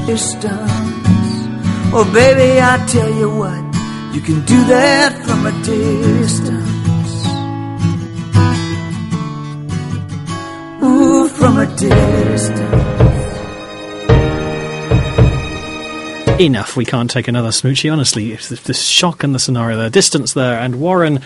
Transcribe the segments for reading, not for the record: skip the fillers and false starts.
distance. Oh, baby, I tell you what, you can do that from a distance. Ooh, from a distance. Enough, we can't take another Smoochie, honestly. It's the shock and the scenario there, distance there, and Warren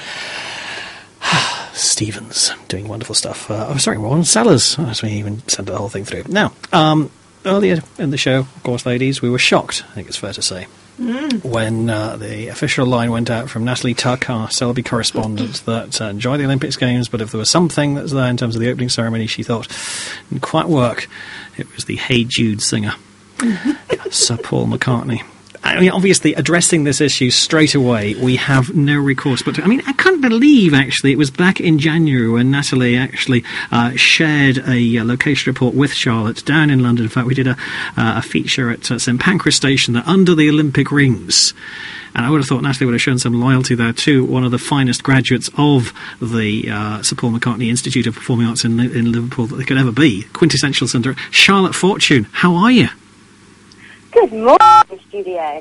Stevens doing wonderful stuff. Warren Sellers, as we even sent the whole thing through. Now, earlier in the show, of course, ladies, we were shocked, I think it's fair to say, when the official line went out from Natalie Tuck, our Selby correspondent, that enjoy the Olympics Games, but if there was something that was there in terms of the opening ceremony, she thought didn't quite work, it was the Hey Jude singer. Sir Paul McCartney. I mean, obviously, addressing this issue straight away, we have no recourse. But, I mean, I couldn't believe, actually, it was back in January when Natalie actually shared a location report with Charlotte down in London. In fact, we did a feature at St Pancras Station there, under the Olympic rings. And I would have thought Natalie would have shown some loyalty there to one of the finest graduates of the Sir Paul McCartney Institute of Performing Arts in Liverpool that there could ever be. Quintessential Cinderella. Charlotte Fortune, how are you? Good morning, studio.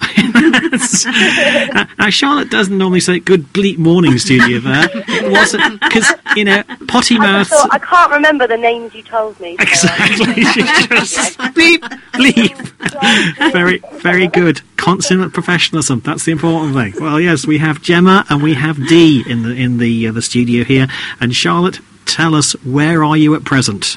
Now, Charlotte doesn't normally say good bleak morning, studio there. It wasn't, because, potty mouths... I can't remember the names you told me. So exactly. Just bleep. Very, very good. Consummate professionalism. That's the important thing. Well, yes, we have Gemma and we have Dee in the studio here. And Charlotte, tell us, where are you at present?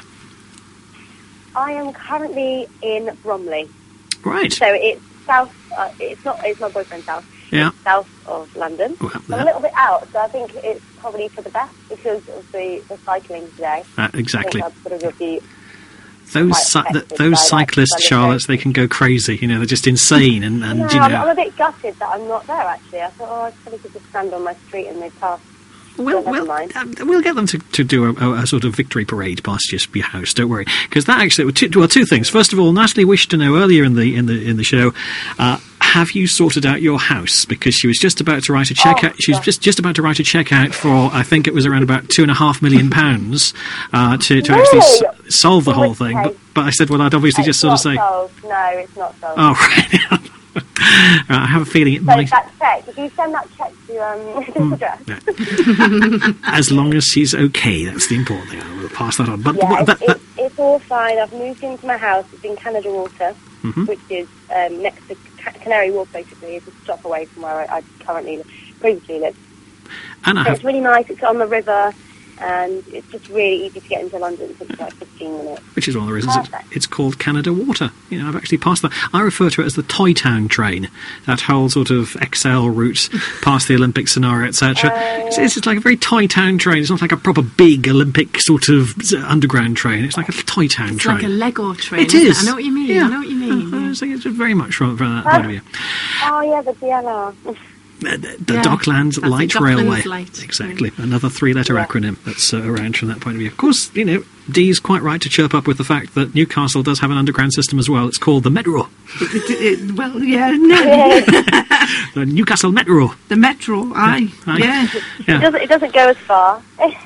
I am currently in Bromley. Right. So it's south. It's my boyfriend's house. Yeah. It's south of London. Well, I'm a little bit out, so I think it's probably for the best because of the cycling today. Exactly. I think I'd sort of be those cyclists, Charlotte, they can go crazy. They're just insane. And I'm a bit gutted that I'm not there. Actually, I thought, I probably could just stand on my street and they'd pass. We'll get them to do a sort of victory parade past your house. Don't worry, because that actually two things. First of all, Natalie wished to know earlier in the show, have you sorted out your house? Because she was just about to write a check out. She was just about to write a check out for, I think it was around about £2.5 million to actually solve the whole thing. But I said, well, I'd obviously just sort of say, solved. No, it's not solved. Oh, right. I have a feeling it might. That check. If you send that check to this address, as long as she's okay, that's the important thing. I will pass that on. But it's all fine. I've moved into my house. It's in Canada Water, which is next to Canary Wharf. Basically, it's a stop away from where I previously lived. And it's really nice. It's on the river. And it's just really easy to get into London. It takes like 15 minutes. Which is one of the reasons it's called Canada Water. I've actually passed that. I refer to it as the Toy Town train. That whole sort of XL route past the Olympic scenario, etc. It's like a very Toy Town train. It's not like a proper big Olympic sort of underground train. It's like a Toy Town train. It's like a Lego train. It is. I know what you mean. Yeah. I know what you mean. So it's very much from that point of view. Oh, yeah, the DLR. The Docklands Light Railway. Light. Exactly. Another three-letter acronym that's around from that point of view. Of course, Dee's quite right to chirp up with the fact that Newcastle does have an underground system as well. It's called the Metro. Well, yeah, no. The Newcastle Metro. The Metro, aye. Yeah. It doesn't go as far.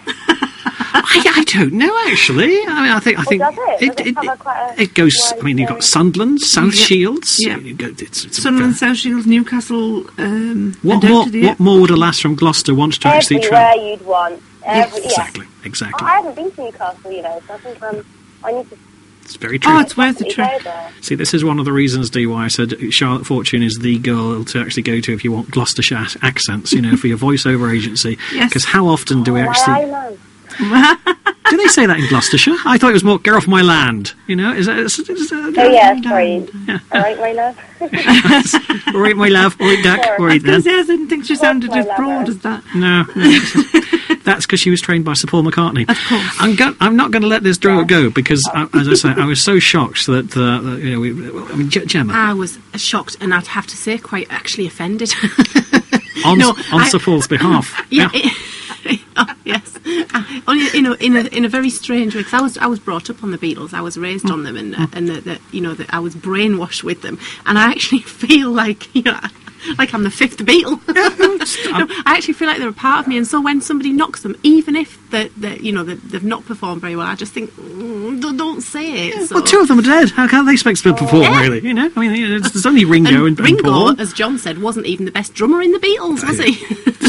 I don't know, actually. I think it goes. I mean, you've got Sunderland, South Shields. Yeah. Sunderland, South Shields, Newcastle. What more would a lass from Gloucester want to actually try? Everywhere you'd want. Exactly. I haven't been to Newcastle, so I think I need to. It's very true. Oh, it's worth a trip. See, this is one of the reasons, Dee, why I said Charlotte Fortune is the girl to actually go to if you want Gloucestershire accents, for your voiceover agency. Yes. Because how often do we actually... I know. Do they say that in Gloucestershire? I thought it was more "get off my land." Is that? Sorry. Yeah. All right, my love. All right, my love. All right, duck. All right, then. I didn't think she sounded as broad as that. No. That's because she was trained by Sir Paul McCartney. Of course. I'm not going to let this go because, as I say, I was so shocked that Gemma. I was shocked, and I'd have to say, quite actually offended. on Sir Paul's behalf. Yeah. Yes, in a very strange way, because I was brought up on the Beatles. I was raised on them, and I was brainwashed with them. And I actually feel like Like I'm the fifth Beatle. No, I actually feel like they're a part of me, and so when somebody knocks them, even if they've not performed very well, I just think, don't say it. Yeah, so. well, two of them are dead. How can they expect to perform, really? You know, I mean, there's only Ringo and Ringo, Paul. as John said, wasn't even the best drummer in the Beatles, was he?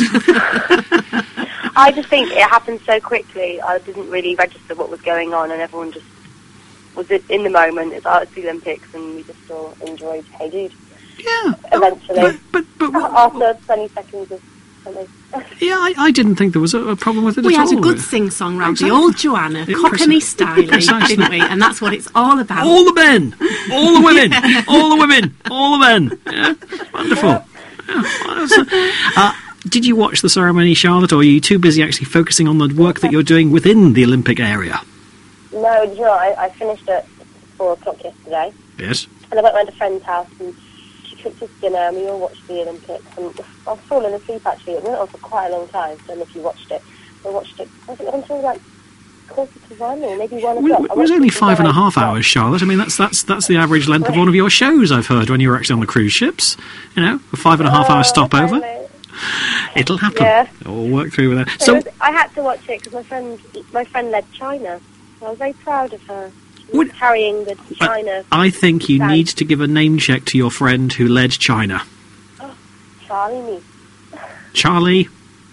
I just think it happened so quickly. I didn't really register what was going on, and everyone just was in the moment. It's the Olympics, and we just all enjoyed Hey Jude. Yeah. Eventually. But after 20 seconds of something. Yeah, I didn't think there was a problem with it We at all. had a good sing-song round Exactly. the old Joanna, Cockney styling, didn't we? And that's what it's all about. All the men, all the women, all the women, all the men. Yeah, wonderful. Yeah. Did you watch the ceremony, Charlotte, or are you too busy actually focusing on the work that you're doing within the Olympic area? No, you know, I finished at 4 o'clock yesterday. Yes. And I went round a friend's house and she cooked us dinner and we all watched the Olympics. And I was falling asleep actually. It went on for quite a long time. I don't know if you watched it. I watched it, I think until like 1:45 or maybe 1 o'clock. It was only 5.5 hours, Charlotte. I mean, that's the average length of one of your shows, I've heard, when you were actually on the cruise ships. You know, a 5.5 hour stopover. It'll happen. Yeah. We'll work through with that. So I had to watch it because my friend led China. So I was very proud of her. She was carrying the China. I think you flag. need to give a name check to your friend who led China. Oh, Charlie Me. Charlie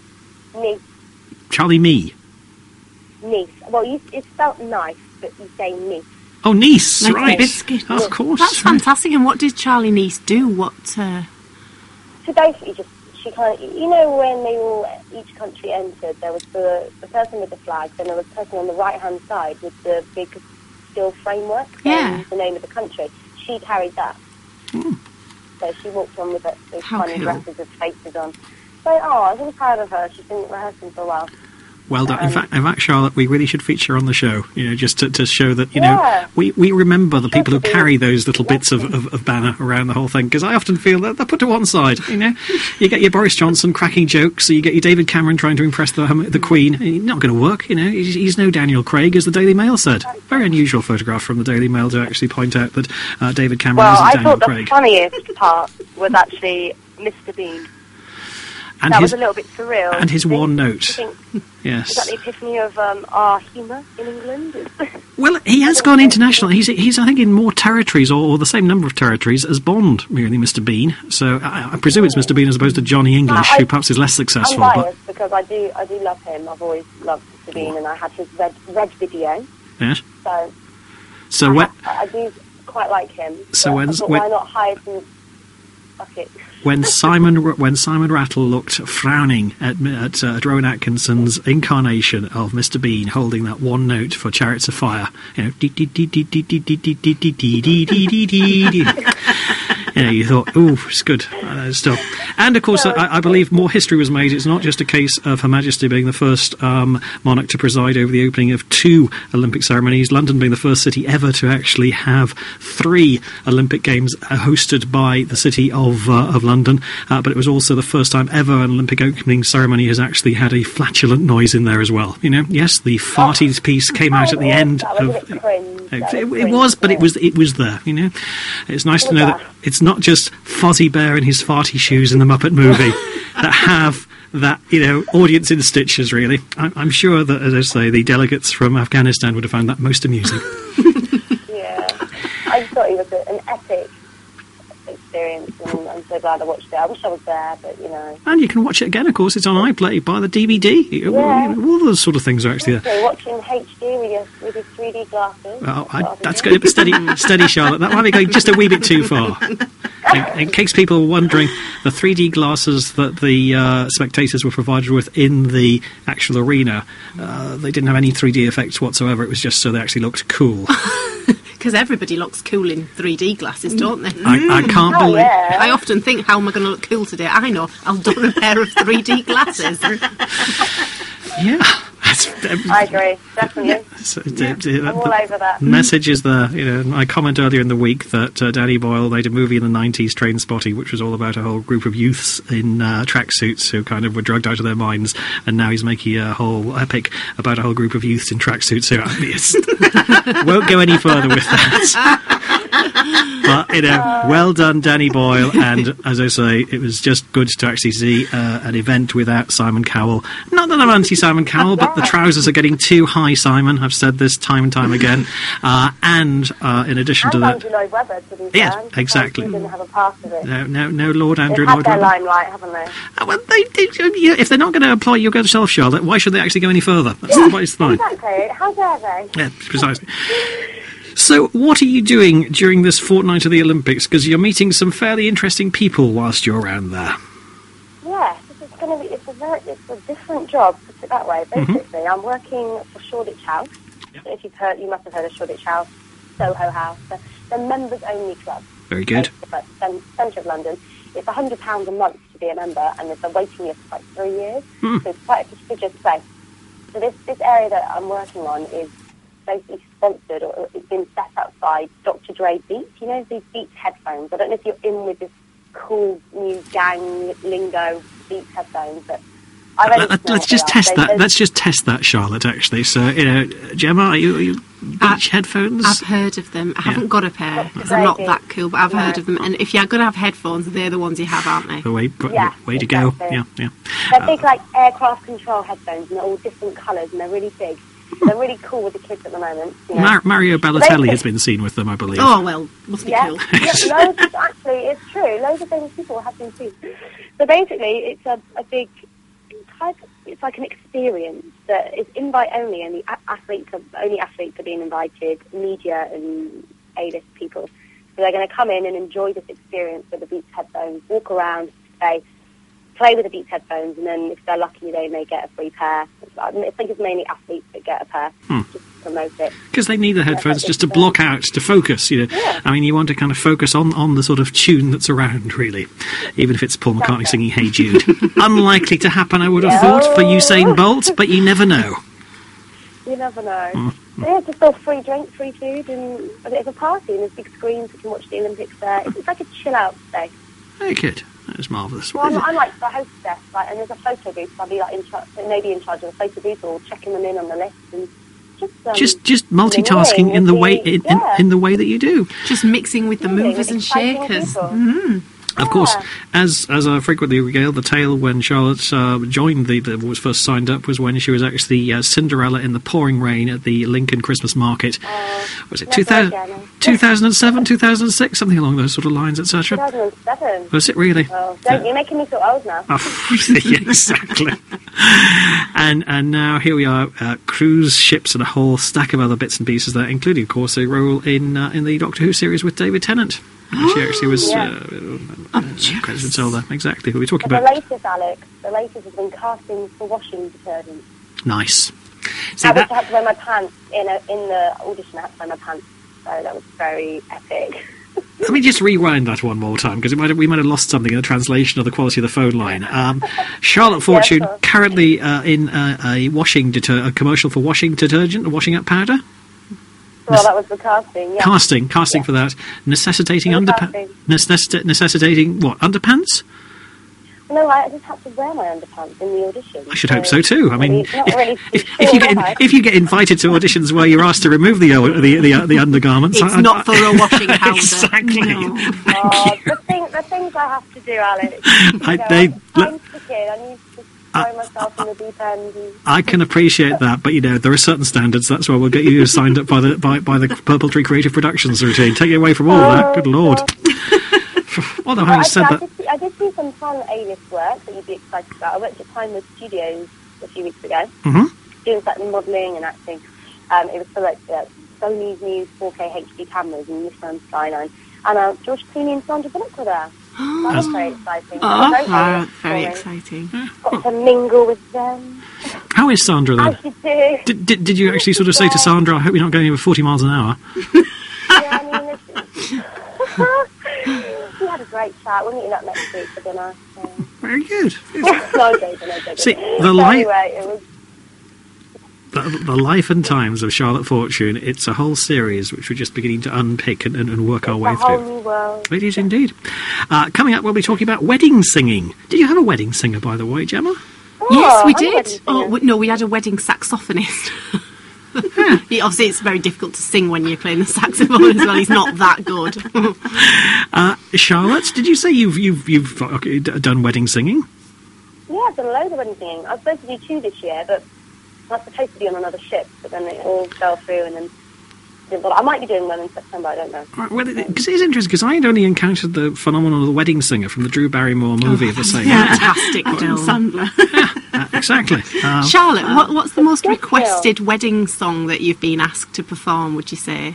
Me. Niece. Well, it's spelled nice, but you say niece. Oh, Nice, Like right. a biscuit. Oh, of course. That's fantastic. And what did Charlie Nice do? So basically, she kind of, you know, when each country entered, there was the person with the flag, then there was the person on the right-hand side with the big steel framework, Yeah. the name of the country. She carried that. So she walked on with those How funny cool. dresses with faces on. So, I was really proud of her. She's been rehearsing for a while. Well done. In fact, Charlotte, we really should feature her on the show, you know, just to show that, you Yeah. know, we remember the people who Sure. carry those little bits of banner around the whole thing, because I often feel that they're put to one side, you know. You get your Boris Johnson cracking jokes, so you get your David Cameron trying to impress the Queen. It's not going to work, you know. He's no Daniel Craig, as the Daily Mail said. Very unusual photograph from the Daily Mail to actually point out that David Cameron Well, isn't I Daniel thought the Craig. funniest part was actually Mr. Bean. And That his, was a little bit surreal. and his Do you one think- note. do you think- Yes. Is that the epiphany of our humour in England? Well, he has gone international. He's I think, in more territories, or the same number of territories as Bond, really, Mr. Bean. So I presume it's Mr. Bean as opposed to Johnny English, who perhaps is less successful. I'm But biased because I do love him. I've always loved Mr. Bean, and I had his red video, yes. so So I do quite like him. So but I when's- thought, when- why not hire some? Fuck it. when Simon Rattle looked frowning at Rowan Atkinson's incarnation of Mr. Bean holding that one note for Chariots of Fire, you know, you know, you thought, ooh, it's good stuff. And of course, I believe more history was made. It's not just a case of Her Majesty being the first monarch to preside over the opening of 2 Olympic ceremonies, London being the first city ever to actually have 3 Olympic Games hosted by the city of London, but it was also the first time ever an Olympic opening ceremony has actually had a flatulent noise in there as well. You know, yes, the farties piece came out at the end That was of. a bit cringe. It was, but it was there. You know, it's nice to know that it's not just Fozzie Bear in his farty shoes in the Muppet movie that have that, you know, audience in stitches. Really, I'm sure that, as I say, the delegates from Afghanistan would have found that most amusing. Yeah, I just thought it was an epic experience, and I'm so glad I watched it. I wish I was there, but you know. And you can watch it again, of course. It's on iPlayer by the DVD. Yeah. All those sort of things are actually there. So watching HD with your 3D glasses. That's good. But steady, Charlotte. That might be going just a wee bit too far. In case people were wondering, the 3D glasses that the spectators were provided with in the actual arena, they didn't have any 3D effects whatsoever. It was just so they actually looked cool. Because everybody looks cool in 3D glasses, don't they? I can't Oh, believe. yeah. I often think, how am I going to look cool today? I know, I'll don a pair of 3D glasses. Yeah. I agree, definitely. So, I'm all over that. Message is there. You know, I comment earlier in the week that Danny Boyle made a movie in the 90s, Trainspotting, which was all about a whole group of youths in tracksuits who kind of were drugged out of their minds, and now he's making a whole epic about a whole group of youths in tracksuits who won't go any further with that. But well done, Danny Boyle. And as I say, it was just good to actually see an event without Simon Cowell. Not that I'm anti-Simon Cowell, but the trousers are getting too high, Simon. I've said this time and time again. And in addition to that... Andrew Lloyd Webber, to be fair. Yes, exactly. He didn't have a part of it. No, Lord Andrew They've had Lloyd their Webber. limelight, haven't they? Well, if they're not going to employ your good self, Charlotte, why should they actually go any further? That's what it's fine. Exactly. How dare they? Yeah, precisely. So, what are you doing during this fortnight of the Olympics? Because you're meeting some fairly interesting people whilst you're around there. Yes, it's going to be. It's a different job, put it that way. Basically, I'm working for Shoreditch House. Yep. If you must have heard of Shoreditch House, Soho House. They're members-only club. Very good. Centre of London. It's £100 a month to be a member, and there's a waiting list for like 3 years. So it's quite a prestigious place. So this area that I'm working on is basically sponsored, or it's been set up by Dr. Dre Beats. You know, these Beats headphones. I don't know if you're in with this cool new gang lingo Beats headphones, but let's just test that. Let's just test that, Charlotte. Actually, so Gemma, are you Beach headphones? I've heard of them. I haven't got a pair because I'm not that cool, but I've heard of them. And if you're going to have headphones, they're the ones you have, aren't they? The way to go. Yeah. They're big, like aircraft control headphones, and they're all different colours, and they're really big. They're really cool with the kids at the moment. You know. Mario Balotelli has been seen with them, I believe. Oh, well, must be cool. Actually, it's true. Loads of famous people have been seen. So basically, it's a big type. It's like an experience that is invite only, and only athletes are being invited, media and A-list people. So they're going to come in and enjoy this experience with the Beats headphones, walk around, play with the Beats headphones, and then if they're lucky, they may get a free pair. I think it's mainly athletes that get a pair just to promote it. Because they need the headphones just to block out, to focus. Yeah. I mean, you want to kind of focus on the sort of tune that's around, really, even if it's Paul McCartney singing "Hey Jude." Unlikely to happen, I would have thought, for Usain Bolt, but you never know. You never know. Yeah, just all free drink, free food, and a bit of a party, and there's big screens. You can watch the Olympics there. It's like a chill-out day. Very good. That was marvellous. Well, I'm like the hostess, and there's a photo booth. So I'll be like in charge of a photo booth, or checking them in on the list, and just multitasking in the way in the way that you do. Just mixing with the movers and shakers. Of course, as I frequently regale the tale, when Charlotte joined was first signed up was when she was actually Cinderella in the pouring rain at the Lincoln Christmas Market. Was it 2007, 2006, something along those sort of lines, etc.? 2007. Was it really? Oh, you're making me feel old now. Yeah, exactly. And now here we are, cruise ships and a whole stack of other bits and pieces there, including, of course, a role in the Doctor Who series with David Tennant. She actually was credited there. Exactly who we're talking about. The latest, Alex. The latest has been casting for washing detergent. Nice. See, I had to wear my pants in the audition. I had to wear my pants, so that was very epic. Let me just rewind that one more time, because we might have lost something in the translation of the quality of the phone line. Charlotte Fortune, currently in a commercial for washing detergent, washing up powder. Well, that was the casting, yeah. Casting for that. Necessitating necessitating what? Underpants? No, I just had to wear my underpants in the audition. I should hope so too. I mean, if you get invited to auditions where you're asked to remove the undergarments, it's not for a washing powder. Exactly. No. The things I have to do, Alex. I'm sticking. I need to throw myself in the deep end. I can appreciate that, but there are certain standards. That's why we'll get you signed up by the Purple Tree Creative Productions routine. Take you away from all that. Good Lord. Well, having said that, I did see some fun A-list work that you'd be excited about. I went to Pinewood Studios a few weeks ago, doing something modelling and acting. It was for Sony's new 4K HD cameras and Nissan Skyline. And George Clooney and Sandra Bullock were there. That was very exciting. Very exciting. Got to mingle with them. How is Sandra then? As you do. Did you actually sort of say to Sandra, I hope you're not going over 40 miles an hour? Yeah, I mean, we had a great chat. We're meeting up next week for dinner. So. Very good. No joking. See, the life and times of Charlotte Fortune, it's a whole series which we're just beginning to unpick and work our way through. A whole new world. It is indeed. Coming up, we'll be talking about wedding singing. Did you have a wedding singer, by the way, Gemma? Yes, we did. Oh, no, we had a wedding saxophonist. Obviously, it's very difficult to sing when you're playing the saxophone as well. He's not that good. Charlotte, did you say you've done wedding singing? Yeah, I've done loads of wedding singing. I was supposed to do 2 this year, but I was supposed to be on another ship, but then it all fell through, and then I might be doing one in September, I don't know. Right, well, because it's interesting, because I had only encountered the phenomenon of the wedding singer from the Drew Barrymore movie of the same name. Fantastic film. Sandler. Exactly. Charlotte, what's the most requested wedding song that you've been asked to perform, would you say?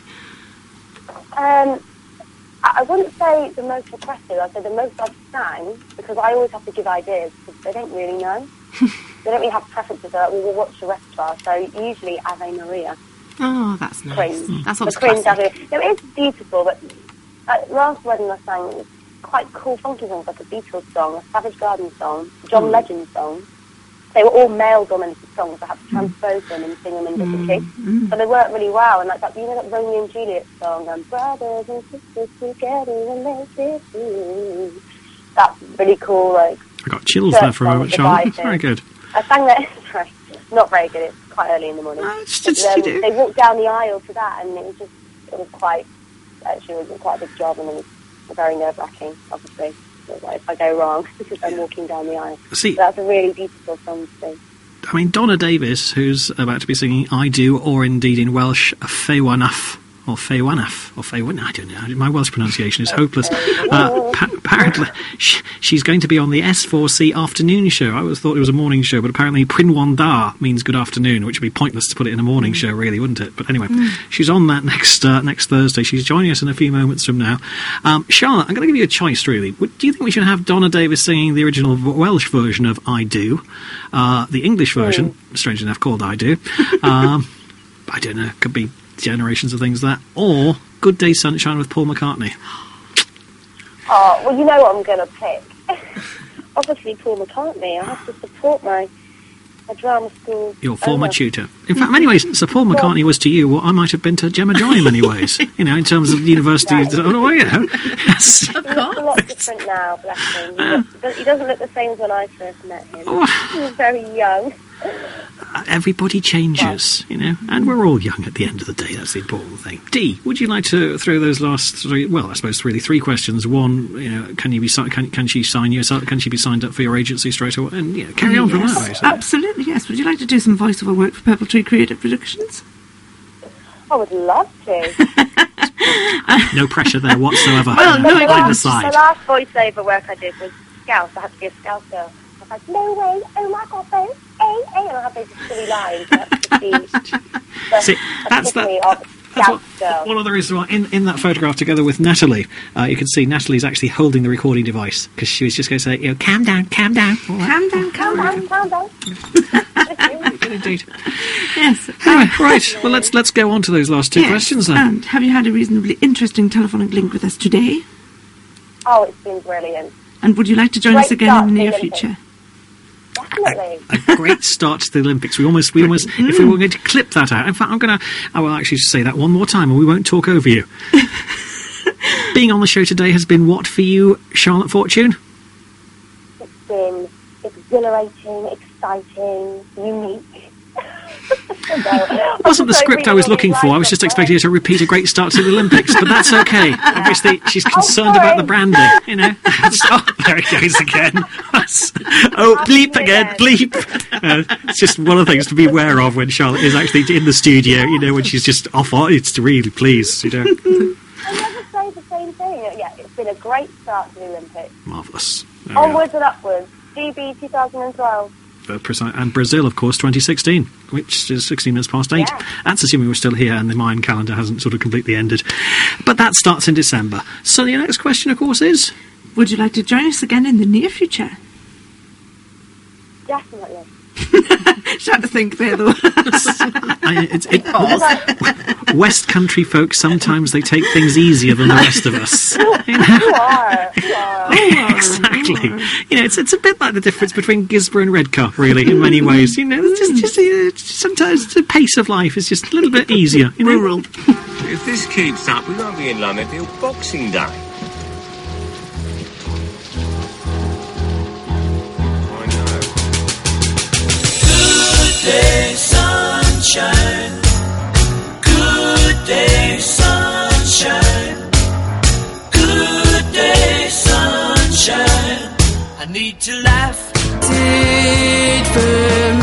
I wouldn't say the most requested. I'd say the most I've sang, because I always have to give ideas, because they don't really know. They don't really have preferences. They're like, well, we'll watch the repertoire. So usually Ave Maria. Oh, that's nice. Cringe. That's what's Cringe classic. Ave. No, it's beautiful, but last wedding I sang, it was quite cool, funky songs, like a Beatles song, a Savage Garden song, John Legend song. They were all male-dominated songs. I had to transpose them and sing them in different keys. But they worked really well. And like that, you know, that Romeo and Juliet song, brothers and sisters together and make it through. That's really cool. Like I got chills there for a moment, Charlotte. That's very good. I sang that. Sorry, not very good. It's quite early in the morning. They walked down the aisle to that, and it was quite a big job, and it was very nerve-wracking, obviously. Like, if I go wrong, because I'm walking down the aisle. See, that's a really beautiful song to sing. I mean, Donna Davis, who's about to be singing I Do, or indeed in Welsh, Feiwanaf, or Feiwanaf, or Feiwan, I don't know. My Welsh pronunciation is hopeless. Apparently, she's going to be on the S4C afternoon show. I always thought it was a morning show, but apparently Prinwan Da means good afternoon, which would be pointless to put it in a morning show, really, wouldn't it? But anyway, she's on that next Thursday. She's joining us in a few moments from now. Charlotte, I'm going to give you a choice, really. Do you think we should have Donna Davis singing the original Welsh version of I Do, the English version, strange enough, called I Do? I don't know, could be generations of things that, or Good Day Sunshine with Paul McCartney. Oh, well, you know what I'm going to pick. Obviously Paul McCartney. I have to support my drama school. Your former tutor. In fact, in many ways, Sir Paul McCartney was to you what I might have been to Gemma Joy in many ways. You know, in terms of university. Right. Oh, you know. He looks a lot different now, bless him. He doesn't look the same as when I first met him. He was very young. Everybody changes, you know, and we're all young at the end of the day. That's the important thing. Dee, would you like to throw those last three? Well, I suppose really 3 questions. One, you know, can she sign you? Can she be signed up for your agency straight away? And carry on from that way. So. Absolutely, yes. Would you like to do some voiceover work for Purple Tree Creative Productions? I would love to. No pressure there whatsoever. Well, no, the last side. voiceover work I did was Scouse. I had to be a Scouse girl. I was like, no way, oh my god, no, and I had those silly lines. See, that's one of the reasons why in that photograph together with Natalie, you can see Natalie's actually holding the recording device, because she was just going to say, calm down. Calm down. Good indeed. Yes. Anyway, right. Well, let's go on to those last 2 questions then. And have you had a reasonably interesting telephonic link with us today? Oh, it's been brilliant. And would you like to join us again in the near future? Definitely. A great start to the Olympics. We almost, if we were going to clip that out. In fact, I will actually say that one more time, and we won't talk over you. Being on the show today has been what for you, Charlotte Fortune? It's been exhilarating, exciting, unique. It wasn't the script I was looking for. I was just expecting her to repeat a great start to the Olympics, but that's okay. Obviously, she's concerned about the branding, you know. Oh, there it goes again. Bleep again, bleep. It's just one of the things to be aware of when Charlotte is actually in the studio, you know, when she's just off. It's to really please, you know. I never say the same thing. Yeah, it's been a great start to the Olympics. Marvellous. Onwards and upwards. GB 2012. And Brazil, of course, 2016, which is 16 minutes past 8. Yeah. That's assuming we're still here and the Mayan calendar hasn't sort of completely ended. But that starts in December. So the next question, of course, is... Would you like to join us again in the near future? Definitely. Trying to think there, though. West Country folk, sometimes they take things easier than the rest of us. You know? You are. Exactly. You know, it's a bit like the difference between Gisborne and Redcar, really, in many ways. You know, it's just sometimes the pace of life is just a little bit easier. You know? Rural. If this keeps up, we won't be in London till Boxing Day. Day sunshine I need to laugh tit for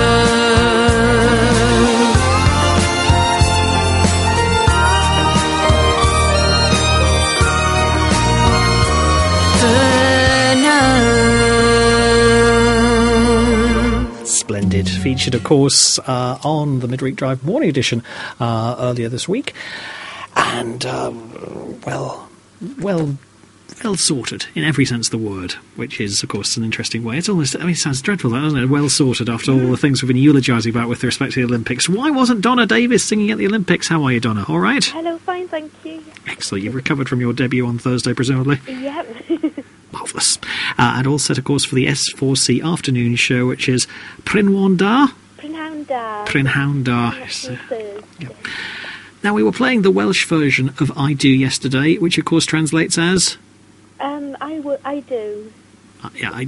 Splendid. Featured, of course, on the Midweek Drive Morning Edition earlier this week. And, well sorted in every sense of the word, which is, of course, an interesting way. It's almost, it sounds dreadful, doesn't it? Well sorted after all the things we've been eulogising about with respect to the Olympics. Why wasn't Donna Davis singing at the Olympics? How are you, Donna? All right? Hello, fine, thank you. Excellent. You've recovered from your debut on Thursday, presumably? Yep. Marvellous. And all set, of course, for the S4C afternoon show, which is Prynhawn Da? Prynhawn Da. Yes. Yeah. Now, we were playing the Welsh version of I Do yesterday, which, of course, translates as... I do. Yeah.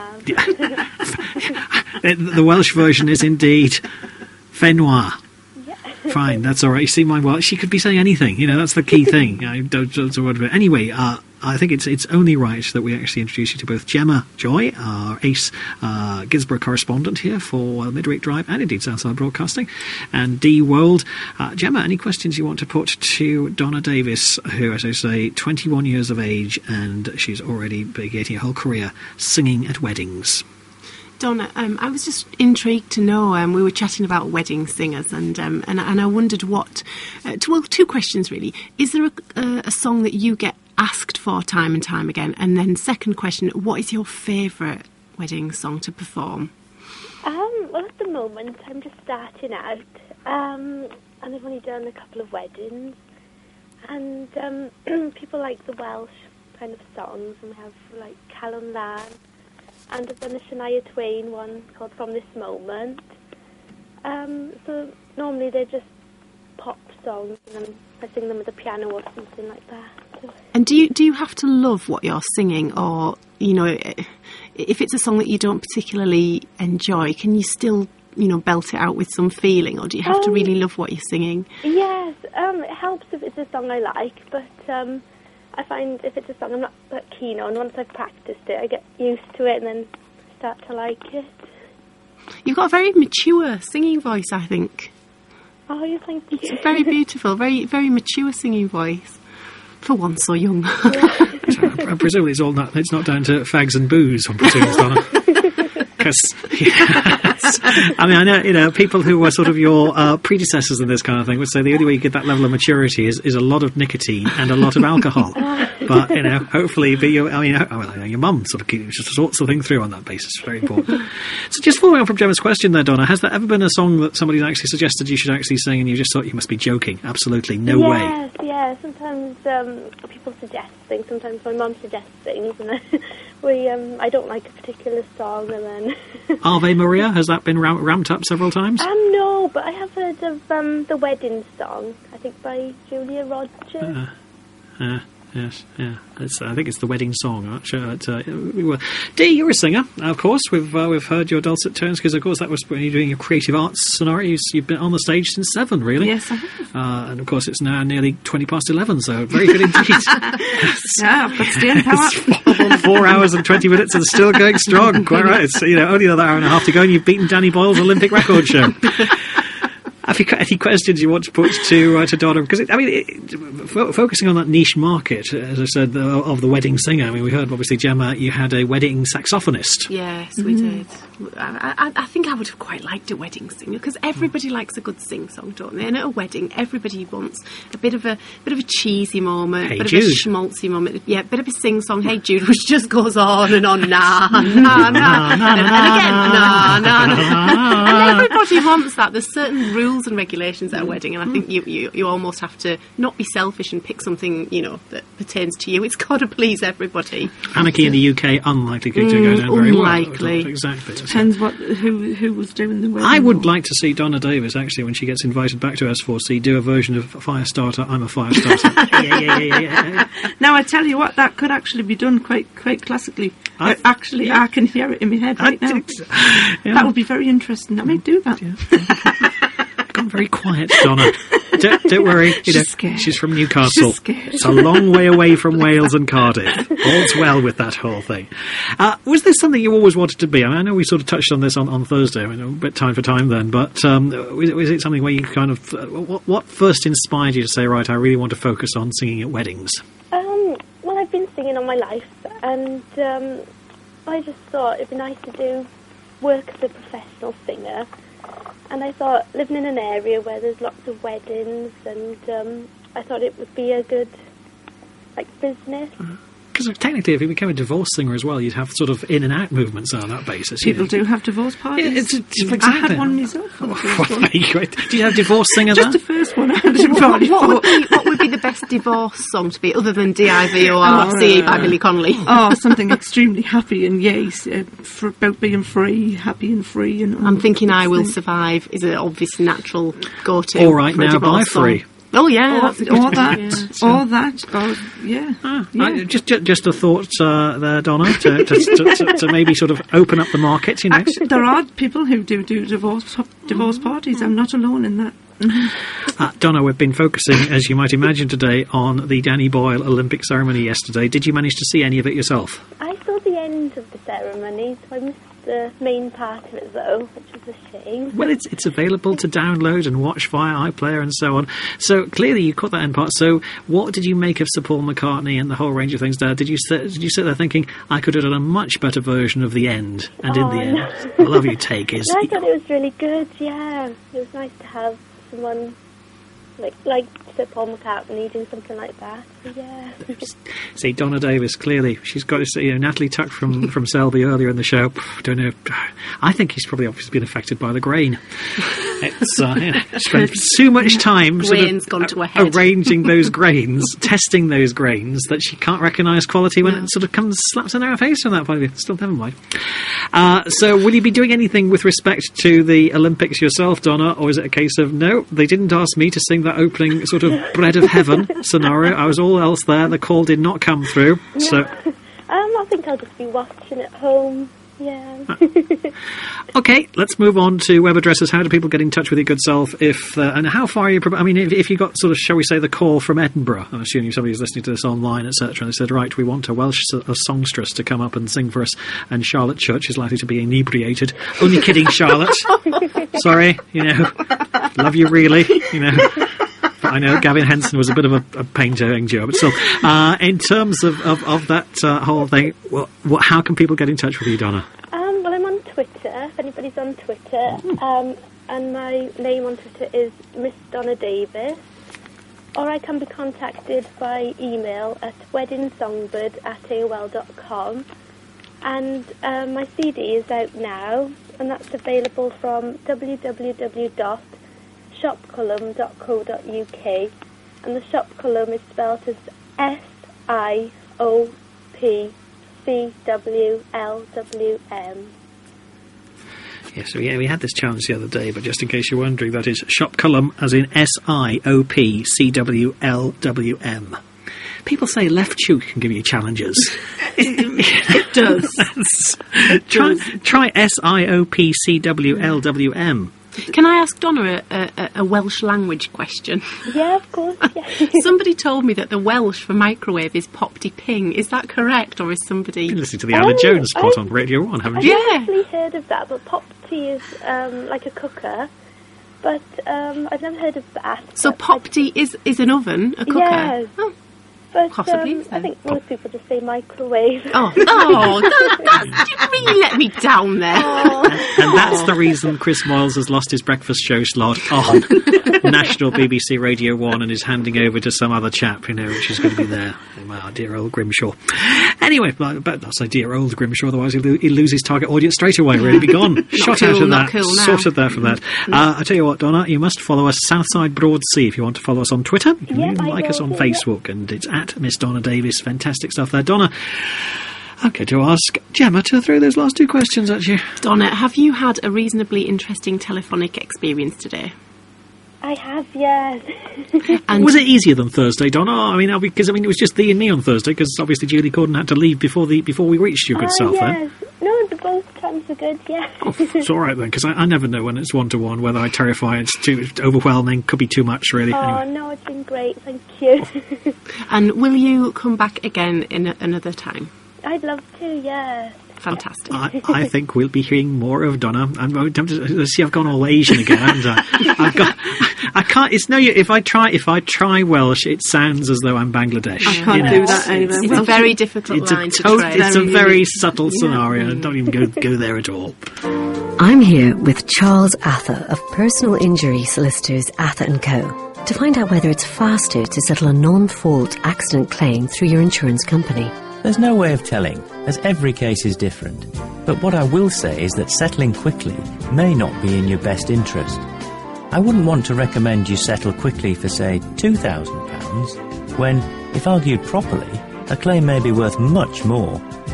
The Welsh version is indeed Fenwa. Yeah. Fine, that's all right. You see, she could be saying anything. That's the key thing. Anyway, I think it's only right that we actually introduce you to both Gemma Joy, our ace Gisborough correspondent here for Midweek Drive and indeed Southside Broadcasting, and Dee World. Gemma, any questions you want to put to Donna Davis, who, as I say, 21 years of age, and she's already beginning a whole career singing at weddings? Donna, I was just intrigued to know. We were chatting about wedding singers, and I wondered what. Two questions really. Is there a song that you get asked for time and time again? And then, second question: what is your favourite wedding song to perform? Well, at the moment, I'm just starting out, and I've only done a couple of weddings, and people like the Welsh kind of songs, and we have like Calon Lan. And I've done a Shania Twain one called From This Moment. So normally they're just pop songs, and then I sing them with a piano or something like that. So. And do you have to love what you're singing, or if it's a song that you don't particularly enjoy, can you still belt it out with some feeling, or do you have to really love what you're singing? Yes, it helps if it's a song I like, but. I find if it's a song I'm not that keen on, once I've practiced it, I get used to it and then start to like it. You've got a very mature singing voice, I think. Oh, you thank you. It's very beautiful, very, very mature singing voice. For one so young. I presume it's not down to fags and booze, I'm presuming, Donna. Because, I know, people who were sort of your predecessors in this kind of thing would say the only way you get that level of maturity is a lot of nicotine and a lot of alcohol. But, hopefully, your mum sort of sorts the thing through on that basis. Very important. So just following on from Gemma's question there, Donna, has there ever been a song that somebody's actually suggested you should actually sing and you just thought you must be joking? Absolutely, no way. Yeah, sometimes people suggest things, sometimes my mum suggests things, and I don't like a particular song, and then... Ave Maria, has that been ramped up several times? No, but I have heard of the wedding song, I think by Julia Rogers. Yes, yeah. I think it's the wedding song. Dee, you're a singer, of course. We've heard your dulcet tones because, of course, that was when you're doing your creative arts scenario. You've been on the stage since 7, really. Yes, I have. And of course, it's now nearly 11:20, so very good indeed. Yeah, but staying power. 4 hours and 20 minutes and still going strong. Quite right. It's only another hour and a half to go, and you've beaten Danny Boyle's Olympic record show. Have you got any questions you want to put to Donna? Because, focusing on that niche market, as I said, of the wedding singer, we heard, obviously, Gemma, you had a wedding saxophonist. Yes, we did. I think I would have quite liked a wedding singer, because everybody likes a good sing-song, don't they? And at a wedding, everybody wants a bit of a cheesy moment, Hey bit Jude. of a schmaltzy moment. Yeah, bit of a sing-song, Hey Jude, which just goes on and on, nah, nah, nah, and again, nah, nah, nah. And everybody wants that. There's certain rules and regulations at a wedding, and I think you almost have to not be selfish and pick something that pertains to you. It's got to please everybody. Anarchy in the UK, unlikely to go down very unlikely. well. Exactly. Depends who was doing the wedding. I would like to see Donna Davis, actually, when she gets invited back to S4C, do a version of Firestarter, I'm a Firestarter. yeah. Now, I tell you what, that could actually be done quite classically. I can hear it in my head right now. Yeah. That would be very interesting. I may do that. Yeah. Gone very quiet, Donna. don't worry. She's scared. She's from Newcastle. She's scared. It's a long way away from Wales and Cardiff. All's well with that whole thing. Was this something you always wanted to be? I know we sort of touched on this on Thursday. I mean, a bit time for time then, but was it something where you kind of what first inspired you to say, right, I really want to focus on singing at weddings? Well, I've been singing all my life, and I just thought it'd be nice to do work as a professional singer. And I thought, living in an area where there's lots of weddings, and I thought it would be a good, business. Because technically, if you became a divorce singer as well, you'd have sort of in and out movements on that basis. People do have divorce parties. Exactly. I had one myself. On the first one. Do you have divorce singer Just there? the first one. I had a party What would be the best divorce song to be, other than D-I-V-O-R-C-E by Billy Connolly? Oh, something extremely happy and about being free, happy and free. And I'm thinking I Will Survive is an obvious natural go-to. All right, for a now by divorce song. Free. Oh, yeah. that's a good one. Yeah. Just a thought there, Donna, to maybe sort of open up the market, you know. Actually, there are people who do divorce parties. I'm not alone in that. Donna, we've been focusing, as you might imagine today, on the Danny Boyle Olympic ceremony yesterday. Did you manage to see any of it yourself? I saw the end of the ceremony, so I missed the main part of it, though, which was a shame. Well, it's available to download and watch via iPlayer and so on. So clearly you caught that end part. So what did you make of Sir Paul McCartney and the whole range of things there? Did you sit there thinking, I could have done a much better version of the end? And in the end, I love your take is... I thought it was really good, yeah. It was nice to have someone like Sir Paul McCartney do something like that. So, yeah. See, Donna Davis, clearly, she's got to see, Natalie Tuck from Selby earlier in the show. Don't know. I think he's probably obviously been affected by the grain. It's spent so much time gone to her head. arranging those grains, testing those grains, that she can't recognise quality when it sort of comes slaps in her face from that point of view. Still, never mind. So, will you be doing anything with respect to the Olympics yourself, Donna, or is it a case of, no, they didn't ask me to sing that opening sort of bread of heaven scenario. I was all else there. The call did not come through. Yeah. So, I think I'll just be watching at home. Yeah. Okay, let's move on to web addresses. How do people get in touch with your good self? And how far are you... I mean, if you got sort of, shall we say, the call from Edinburgh, I'm assuming somebody's listening to this online, etc., and they said, right, we want a Welsh songstress to come up and sing for us, and Charlotte Church is likely to be inebriated. Only kidding, Charlotte. Sorry, love you really, But I know Gavin Henson was a bit of a pain to endure, but still, in terms of that whole thing, how can people get in touch with you, Donna? Well, I'm on Twitter, if anybody's on Twitter, and my name on Twitter is Miss Donna Davis, or I can be contacted by email at weddingsongbird@aol.com, and my CD is out now, and that's available from www.shopcolumn.co.uk, and the shop column is spelled as SIOPCWLWM. Yes, we had this challenge the other day, but just in case you're wondering, that is shop column as in SIOPCWLWM. People say Left Shoot can give you challenges. It does. Try SIOPCWLWM. Can I ask Donna a Welsh language question? Yeah, of course, yeah. Somebody told me that the Welsh for microwave is popty ping. Is that correct, or is somebody... You've been listening to the Anna Jones spot on Radio 1, haven't you? I've actually heard of that, but popty is like a cooker, but I've never heard of that. So popty is an oven, a cooker? Yes. Oh. But Possibly. I think most people just say microwave. You really let me down there. And that's the reason Chris Moyles has lost his breakfast show slot on National BBC Radio 1 and is handing over to some other chap, which is going to be there. Our dear old Grimshaw. Anyway, I'll say dear old Grimshaw, otherwise he'll lose his target audience straight away, really be gone. Shot out of that. Sorted there from that. I tell you what, Donna, you must follow us Southside Broadsea if you want to follow us on Twitter. You can even like us on Facebook, and it's at Miss Donna Davis. Fantastic stuff there. Donna, I'm going to ask Gemma to throw those last two questions at you. Donna, have you had a reasonably interesting telephonic experience today? I have, yes. And was it easier than Thursday, Donna? Because it was just thee and me on Thursday, because obviously Julie Corden had to leave before we reached your good self. Yes. No, the both times were good, yeah. Oh, it's all right then, because I never know when it's 1-to-1, whether I terrify, it's too overwhelming, could be too much, really. Oh, Anyway. no, it's been great, thank you. And will you come back again in another time? I'd love to, yeah. Fantastic. I think we'll be hearing more of Donna. I'm tempted to see. I've gone all Asian again, haven't I? I can't. It's no. If I try Welsh, it sounds as though I'm Bangladesh. I can't do that anyway. It's a very difficult line to trace. It's a very subtle scenario. Don't even go there at all. I'm here with Charles Ather of Personal Injury Solicitors Ather & Co. to find out whether it's faster to settle a non-fault accident claim through your insurance company. There's no way of telling, as every case is different. But what I will say is that settling quickly may not be in your best interest. I wouldn't want to recommend you settle quickly for, say, £2,000, when, if argued properly, a claim may be worth much more.